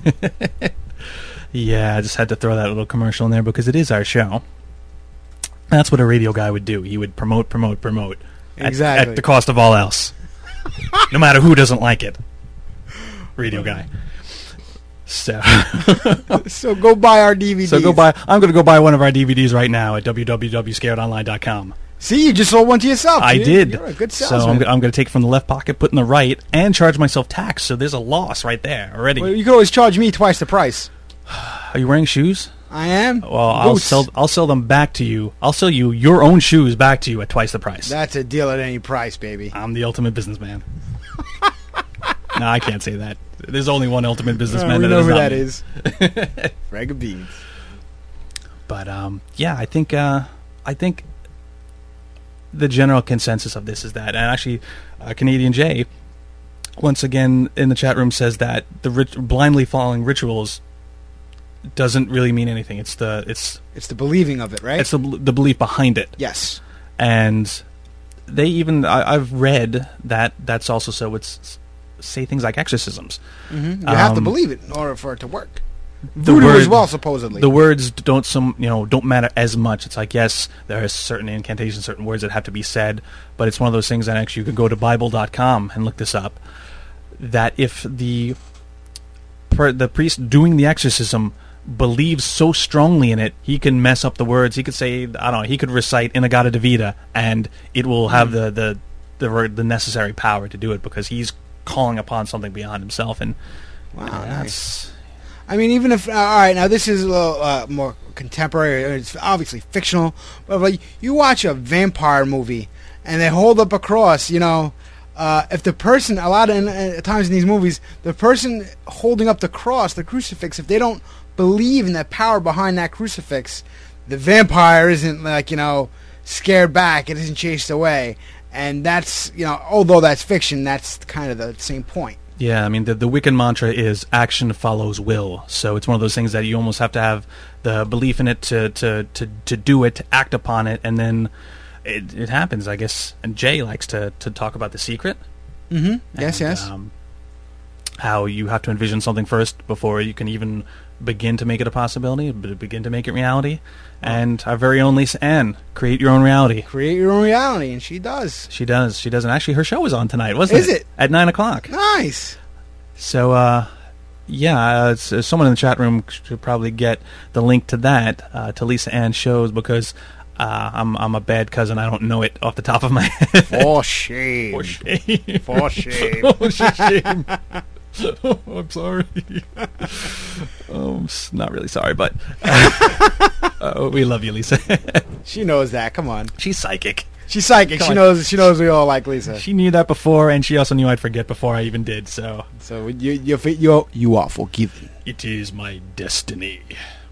Yeah, I just had to throw that little commercial in there because it is our show. That's what a radio guy would do. He would promote. Exactly. At the cost of all else. No matter who doesn't like it. Radio guy. So go buy our DVDs. I'm going to go buy one of our DVDs right now at www.scaredonline.com. See, you just sold one to yourself. I did. You're a good salesman. So I'm going to take from the left pocket, put in the right, and charge myself tax. So there's a loss right there already. Well, you can always charge me twice the price. Are you wearing shoes? I am. Well, I'll sell them back to you. I'll sell you your own shoes back to you at twice the price. That's a deal at any price, baby. I'm the ultimate businessman. No, I can't say that. There's only one ultimate businessman. We know who that is. Frag of beans. But yeah, I think the general consensus of this is that, and actually, Canadian Jay, once again in the chat room, says that the blindly following rituals doesn't really mean anything. It's the believing of it, right? It's the belief behind it. Yes. And they even I've read that that's also so it's say things like exorcisms. Mm-hmm. You have to believe it in order for it to work. The Voodoo as well, supposedly. The words don't matter as much. It's like, yes, there are certain incantations, certain words that have to be said, but it's one of those things that actually you can go to Bible.com and look this up. That if the priest doing the exorcism believes so strongly in it, he can mess up the words. He could say, I don't know, he could recite Inagata Devita, and it will have the necessary power to do it because he's calling upon something beyond himself. And wow, nice. I mean, even if all right, now this is a little more contemporary. It's obviously fictional, but like you watch a vampire movie and they hold up a cross, if the person, a lot of times in these movies, the person holding up the cross, the crucifix, if they don't believe in the power behind that crucifix, the vampire isn't scared back. It isn't chased away, and that's although that's fiction, that's kind of the same point. Yeah, I mean, the Wiccan mantra is action follows will. So it's one of those things that you almost have to have the belief in it to do it, to act upon it, and then it happens, I guess. And Jay likes to talk about The Secret. Mm-hmm. Yes. How you have to envision something first before you can even begin to make it a possibility, begin to make it reality. And our very own Lisa Ann, create your own reality. Create your own reality, and she does. She does. And actually, her show is on tonight, wasn't it? Is it? At 9 o'clock. Nice. So, someone in the chat room should probably get the link to that, to Lisa Ann's shows, because I'm a bad cousin. I don't know it off the top of my head. For shame. For shame. For shame. Oh, shame. Oh, I'm sorry. Not really sorry, but we love you, Lisa. She knows that. Come on. She's psychic. She's psychic. She knows we all like Lisa. She knew that before, and she also knew I'd forget before I even did. So you are forgiven. It is my destiny.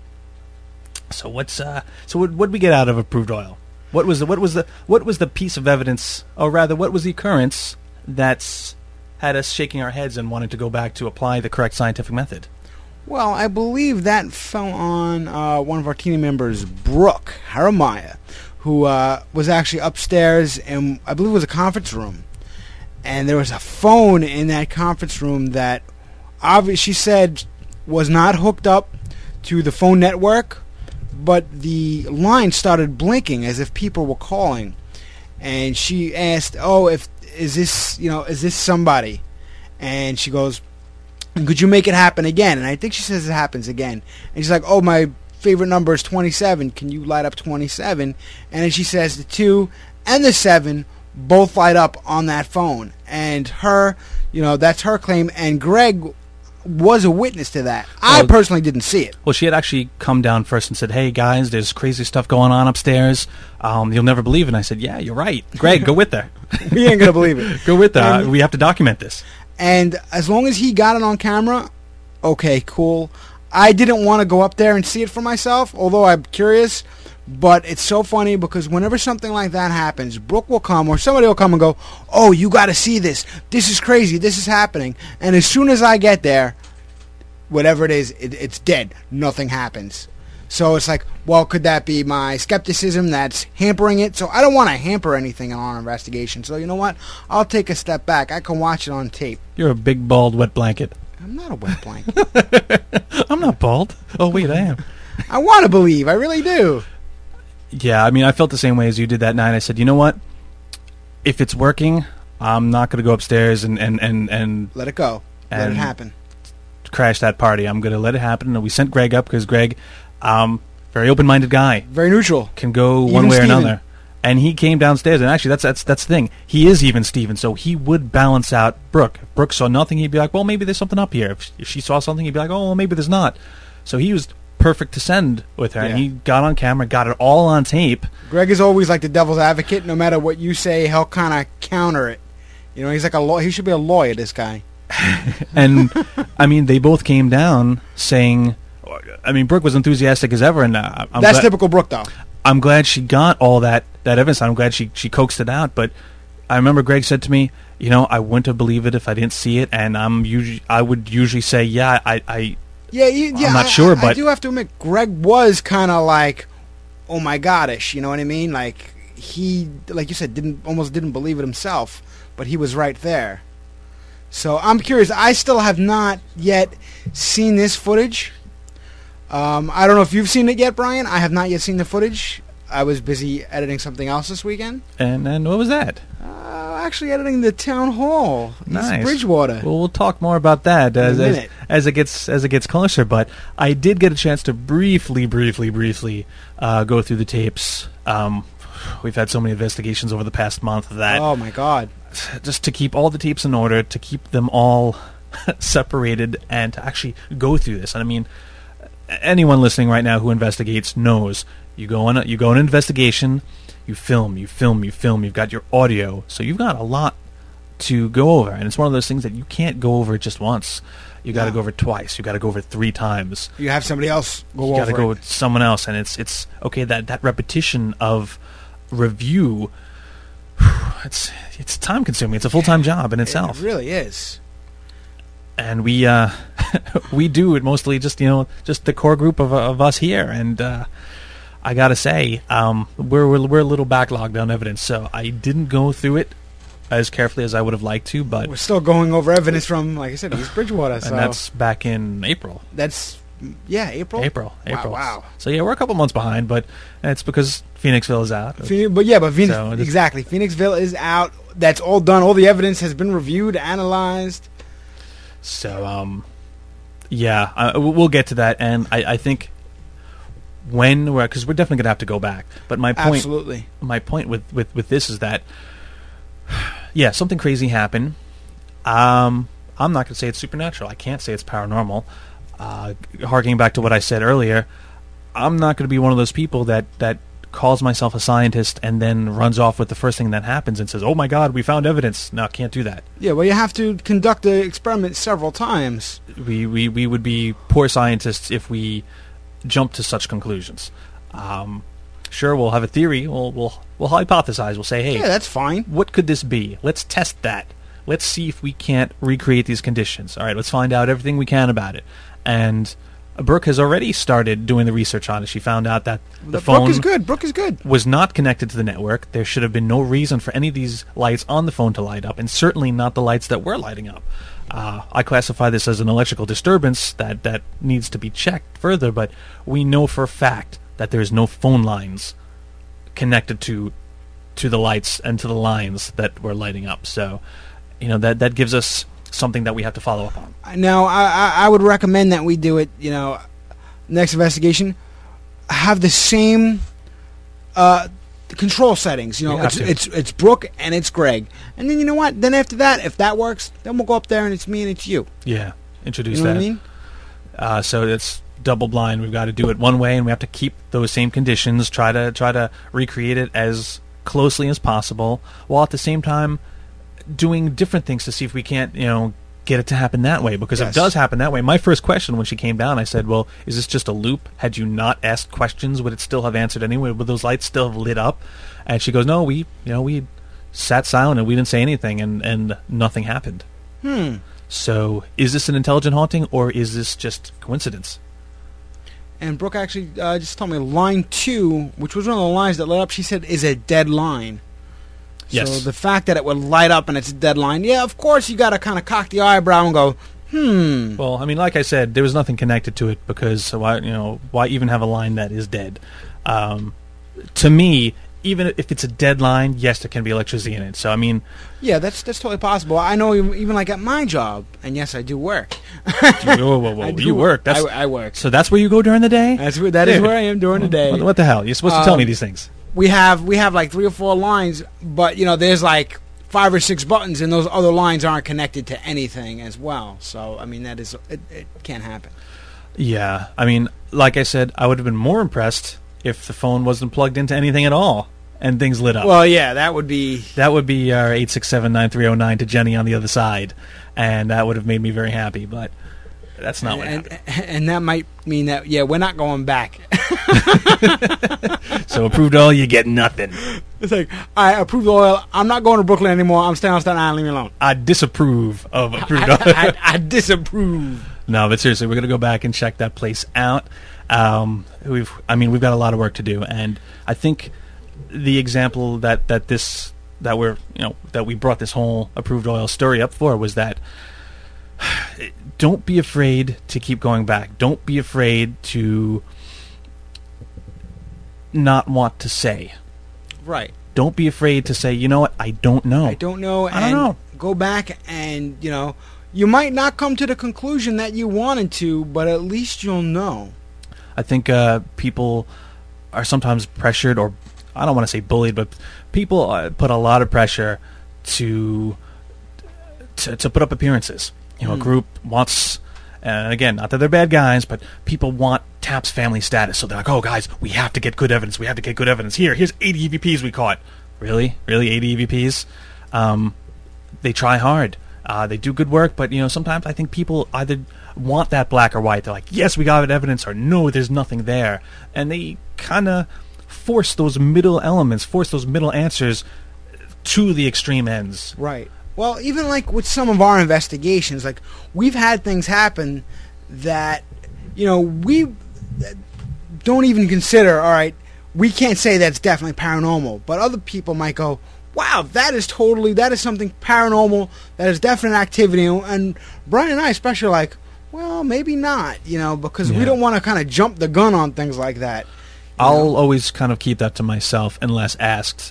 So what did we get out of Approved Oil? What was the piece of evidence, or rather, what was the occurrence that's had us shaking our heads and wanting to go back to apply the correct scientific method? Well, I believe that fell on one of our team members, Brooke Haramaya, who was actually upstairs in, I believe it was a conference room. And there was a phone in that conference room that she said was not hooked up to the phone network, but the line started blinking as if people were calling. And she asked, is this somebody? And she goes, could you make it happen again? And I think she says it happens again. And she's like, my favorite number is 27. Can you light up 27? And then she says the 2 and the 7 both light up on that phone. And her, that's her claim. And Greg was a witness to that. I personally didn't see it. Well, she had actually come down first and said, hey, guys, there's crazy stuff going on upstairs. You'll never believe it. And I said, yeah, you're right. Greg, go with her. We ain't going to believe it. Go with her. We have to document this. And as long as he got it on camera, okay, cool. I didn't want to go up there and see it for myself, although I'm curious. But it's so funny because whenever something like that happens, Brooke will come or somebody will come and go, oh, you got to see this. This is crazy. This is happening. And as soon as I get there, whatever it is, it's dead. Nothing happens. So it's like, well, could that be my skepticism that's hampering it? So I don't want to hamper anything on our investigation. So you know what? I'll take a step back. I can watch it on tape. You're a big, bald, wet blanket. I'm not a wet blanket. I'm not bald. Oh, wait, I am. I want to believe. I really do. Yeah, I mean, I felt the same way as you did that night. I said, you know what? If it's working, I'm not going to go upstairs and let it go. Let it happen. Crash that party. I'm going to let it happen. And we sent Greg up because Greg, very open-minded guy, very neutral, can go one way or another. And he came downstairs, and actually, that's the thing. He is even Steven, so he would balance out Brooke. If Brooke saw nothing, he'd be like, well, maybe there's something up here. If she saw something, he'd be like, oh, well, maybe there's not. So he was perfect to send with her, and he got on camera, got it all on tape. Greg is always like the devil's advocate. No matter what you say, he'll kind of counter it. He's like a lawyer. He should be a lawyer, this guy. And, I mean, they both came down saying, I mean, Brooke was enthusiastic as ever, and that's typical Brooke, though. I'm glad she got all that evidence. I'm glad she coaxed it out. But I remember Greg said to me, I wouldn't have believed it if I didn't see it. And I would usually say, yeah, I'm not sure. But I do have to admit, Greg was kind of like, oh my gosh, you know what I mean? Like he, like you said, almost didn't believe it himself, but he was right there. So I'm curious. I still have not yet seen this footage. I don't know if you've seen it yet, Brian. I have not yet seen the footage. I was busy editing something else this weekend. And what was that? Actually editing the town hall. Nice. East Bridgewater. Well, we'll talk more about that as it gets closer. But I did get a chance to briefly go through the tapes. We've had so many investigations over the past month that. Oh my God! Just to keep all the tapes in order, to keep them all separated, and to actually go through this. And I mean, anyone listening right now who investigates knows you go on an investigation. You film, you've got your audio, so you've got a lot to go over, and it's one of those things that you can't go over just once. You got to go over it twice. You got to go over it 3 times. You have somebody else go over it. You got to go with someone else, and it's okay. That repetition of review, it's time consuming. It's a full time job in itself. It really is. And we we do it mostly just the core group of us here, and. I gotta say, we're a little backlogged on evidence, so I didn't go through it as carefully as I would have liked to. But we're still going over evidence from, like I said, East Bridgewater. And that's back in April. April. April. Wow. So yeah, we're a couple months behind, but it's because Phoenixville is out. Exactly. Phoenixville is out. That's all done. All the evidence has been reviewed, analyzed. So we'll get to that, and I think. Because we're definitely going to have to go back. But my point, absolutely. My point with this is that, yeah, something crazy happened. I'm not going to say it's supernatural. I can't say it's paranormal. Harking back to what I said earlier, I'm not going to be one of those people that calls myself a scientist and then runs off with the first thing that happens and says, "Oh my God, we found evidence." No, can't do that. Yeah, well, you have to conduct the experiment several times. We would be poor scientists if we jump to such conclusions. Sure, we'll have a theory. We'll hypothesize. We'll say, "Hey, yeah, that's fine. What could this be? Let's test that. Let's see if we can't recreate these conditions. All right, let's find out everything we can about it." And Brooke has already started doing the research on it. She found out that the phone Brooke is good. Was not connected to the network. There should have been no reason for any of these lights on the phone to light up, and certainly not the lights that were lighting up. I classify this as an electrical disturbance that needs to be checked further, but we know for a fact that there's no phone lines connected to the lights and to the lines that were lighting up. So, that gives us something that we have to follow up on. Now, I would recommend that we do it, next investigation, have the same control settings. It's Brooke and it's Greg. And then you know what? Then after that, if that works, then we'll go up there and it's me and it's you. Yeah, introduce you know that. What I mean? So it's double blind. We've got to do it one way, and we have to keep those same conditions. Try to recreate it as closely as possible, while at the same time doing different things to see if we can't, get it to happen that way. Because if it does happen that way, my first question when she came down, I said, "Well, is this just a loop? Had you not asked questions, would it still have answered anyway? Would those lights still have lit up?" And she goes, "No, we sat silent and we didn't say anything, and nothing happened." So, is this an intelligent haunting, or is this just coincidence? And Brooke actually just told me line 2, which was one of the lines that lit up, she said is a dead line. Yes. So the fact that it would light up and it's a dead line, yeah, of course you got to kind of cock the eyebrow and go, Well, I mean, like I said, there was nothing connected to it, because why even have a line that is dead? To me, even if it's a dead line, yes, there can be electricity in it. So, I mean... Yeah, that's totally possible. I know even like at my job, and yes, I do work. Whoa. You work? I work. So that's where you go during the day? That is where I am during the day. What the hell? You're supposed to tell me these things. We have like 3 or 4 lines, but, there's like 5 or 6 buttons, and those other lines aren't connected to anything as well. So, I mean, it can't happen. Yeah. I mean, like I said, I would have been more impressed if the phone wasn't plugged into anything at all and things lit up. Well, yeah, that would be our 867-9309 to Jenny on the other side, and that would have made me very happy, but that's not what happened. And that might mean that, we're not going back. So approved all, you get nothing. It's like, I approve the oil. I'm not going to Brooklyn anymore. I'm staying on Staten Island. Leave me alone. I disapprove of approved oil. I disapprove. No, but seriously, we're going to go back and check that place out. We've got a lot of work to do, and I think the example that we brought this whole approved oil story up for was that don't be afraid to keep going back. Don't be afraid to not want to say. Right. Don't be afraid to say, you know what, I don't know. I don't know. I don't know. Go back and, you might not come to the conclusion that you wanted to, but at least you'll know. I think people are sometimes pressured, or I don't want to say bullied, but people put a lot of pressure to put up appearances. A group wants, and again, not that they're bad guys, but people want TAPS family status. So they're like, oh, guys, we have to get good evidence. We have to get good evidence. Here's 80 EVPs we caught. Really? 80 EVPs? They try hard. They do good work, but, sometimes I think people either want that black or white. They're like, yes, we got evidence, or no, there's nothing there. And they kind of force those middle elements, force those middle answers to the extreme ends. Right. Well, even like with some of our investigations, like we've had things happen that, we don't even consider, all right, we can't say that's definitely paranormal, but other people might go, wow, that is something paranormal, that is definite activity. And Brian and I especially are like, well, maybe not, because we don't want to kind of jump the gun on things like that. I'll always kind of keep that to myself unless asked.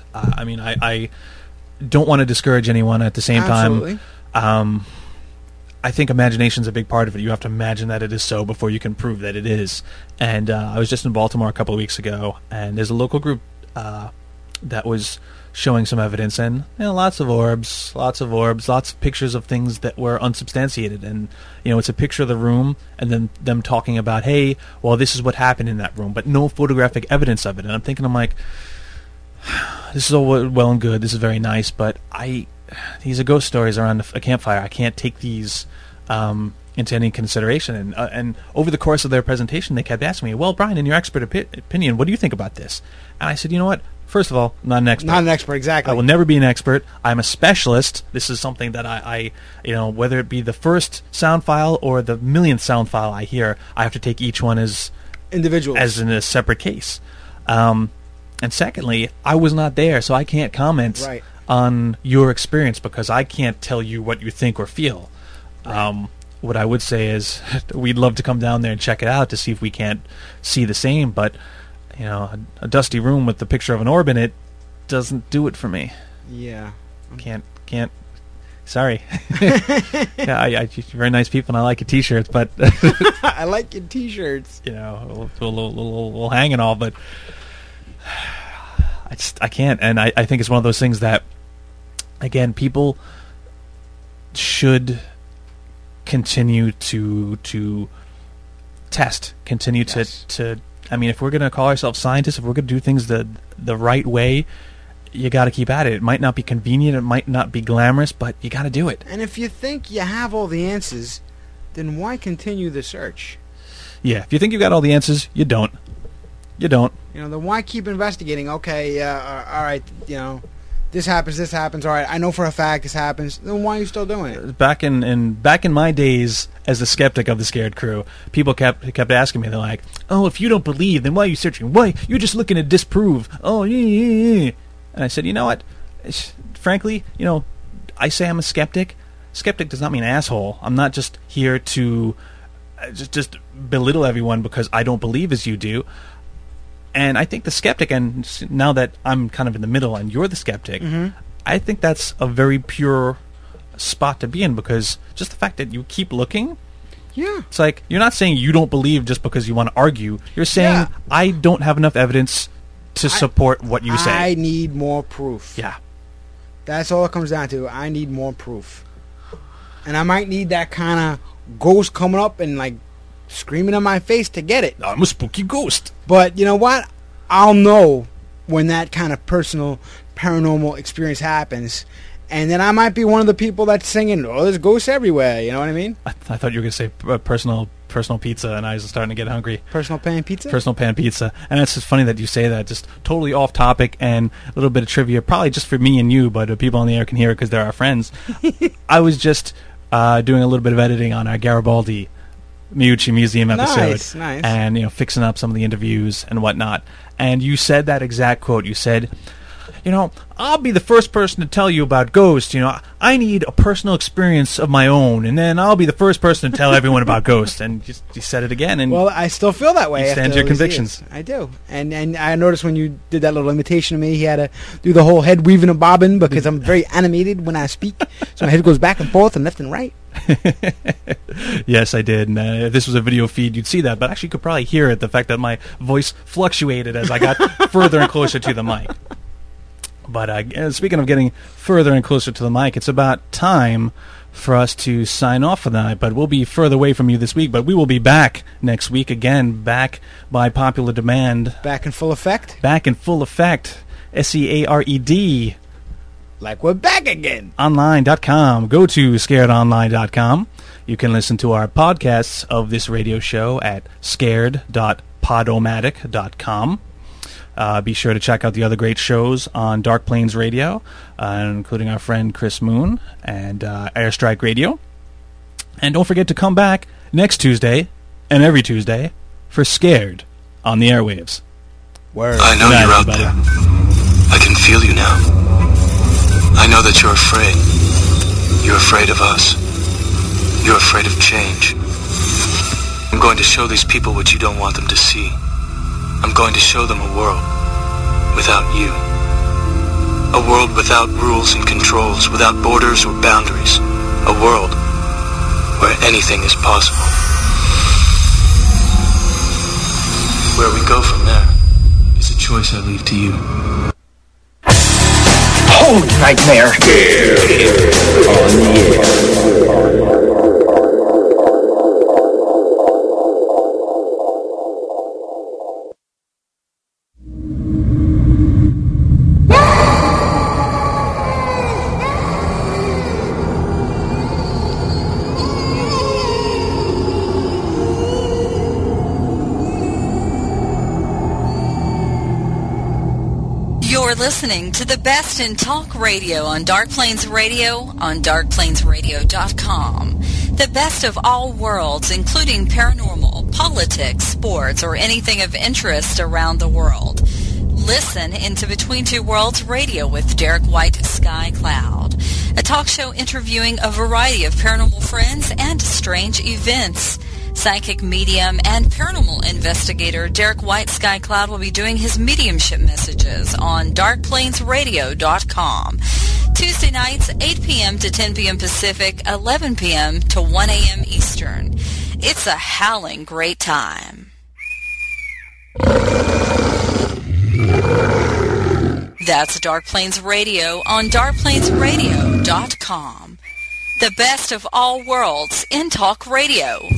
I don't want to discourage anyone at the same Absolutely. time. I think imagination's a big part of it. You have to imagine that it is so before you can prove that it is. And I was just in Baltimore a couple of weeks ago, and there's a local group that was showing some evidence, and lots of orbs, lots of pictures of things that were unsubstantiated. And it's a picture of the room, and then them talking about, hey, well, this is what happened in that room, but no photographic evidence of it. And I'm like, this is all well and good. This is very nice, but these are ghost stories around a campfire. I can't take these into any consideration. And over the course of their presentation, they kept asking me, well, Brian, in your expert opinion, what do you think about this? And I said, you know what? First of all, I'm not an expert. Not an expert, exactly. I will never be an expert. I'm a specialist. This is something that I whether it be the first sound file or the millionth sound file I hear, I have to take each one as individual, as in a separate case. And secondly, I was not there, so I can't comment on your experience because I can't tell you what you think or feel. Right. What I would say is we'd love to come down there and check it out to see if we can't see the same, but a dusty room with the picture of an orb in it doesn't do it for me. Yeah. Can't. Sorry. Yeah, you're very nice people, and I like your T-shirts, but I like your T-shirts. A little hang and all, but I can't. And I think it's one of those things that, again, people should continue to test, continue to. I mean, if we're going to call ourselves scientists, if we're going to do things the right way, you got to keep at it. It might not be convenient, it might not be glamorous, but you got to do it. And if you think you have all the answers, then why continue the search? Yeah, if you think you've got all the answers, you don't. You don't. Then why keep investigating? Okay, all right, this happens. All right, I know for a fact this happens. Then why are you still doing it? Back in my days as the skeptic of the Scared Crew, people kept asking me. They're like, "Oh, if you don't believe, then why are you searching? Why you're just looking to disprove?" Oh, yeah. And I said, you know what? Frankly, I say I'm a skeptic. Skeptic does not mean asshole. I'm not just here to just belittle everyone because I don't believe as you do. And I think the skeptic, and now that I'm kind of in the middle and you're the skeptic, I think that's a very pure spot to be in, because just the fact that you keep looking, it's like you're not saying you don't believe just because you want to argue. You're saying, I don't have enough evidence to support what you say. I need more proof. Yeah. That's all it comes down to. I need more proof. And I might need that kind of ghost coming up and like screaming in my face to get it. I'm a spooky ghost. But you know what? I'll know when that kind of personal paranormal experience happens. And then I might be one of the people that's singing, oh, there's ghosts everywhere. You know what I mean? I thought you were going to say personal personal pizza, and I was starting to get hungry. Personal pan pizza? Personal pan pizza. And it's just funny that you say that. Just totally off topic and a little bit of trivia, probably just for me and you, but people on the air can hear it because they're our friends. I was just doing a little bit of editing on our Garibaldi Meucci Museum episode. Nice. And, fixing up some of the interviews and whatnot. And you said that exact quote. You said, I'll be the first person to tell you about Ghost. I need a personal experience of my own, and then I'll be the first person to tell everyone about Ghost. And you said it again. And well, I still feel that way. You stand after your all these convictions. years. I do. And I noticed when you did that little imitation of me, he had to do the whole head weaving and bobbing because I'm very animated when I speak. So my head goes back and forth and left and right. Yes, I did. And if this was a video feed, you'd see that. But actually, you could probably hear it, the fact that my voice fluctuated as I got further and closer to the mic. But speaking of getting further and closer to the mic, it's about time for us to sign off for the night. But we'll be further away from you this week. But we will be back next week again, back by popular demand. Back in full effect? Back in full effect. SCARED. Like we're back again. Online.com. Go to scaredonline.com. You can listen to our podcasts of this radio show at scared.podomatic.com. Be sure to check out the other great shows on Dark Plains Radio, including our friend Chris Moon and Airstrike Radio. And don't forget to come back next Tuesday and every Tuesday for Scared on the Airwaves. Word. I know you're out there. I can feel you now. I know that you're afraid. You're afraid of us. You're afraid of change. I'm going to show these people what you don't want them to see. I'm going to show them a world without you. A world without rules and controls, without borders or boundaries. A world where anything is possible. Where we go from there is a choice I leave to you. Holy nightmare! On the air. You're listening to the best in talk radio on Dark Plains Radio on darkplainsradio.com. The best of all worlds, including paranormal, politics, sports, or anything of interest around the world. Listen into Between Two Worlds Radio with Derek White Sky Cloud, a talk show interviewing a variety of paranormal friends and strange events. Psychic medium and paranormal investigator Derek White Sky Cloud will be doing his mediumship messages on darkplainsradio.com. Tuesday nights, 8 p.m. to 10 p.m. Pacific, 11 p.m. to 1 a.m. Eastern. It's a howling great time. That's Dark Plains Radio on darkplainsradio.com. The best of all worlds in talk radio.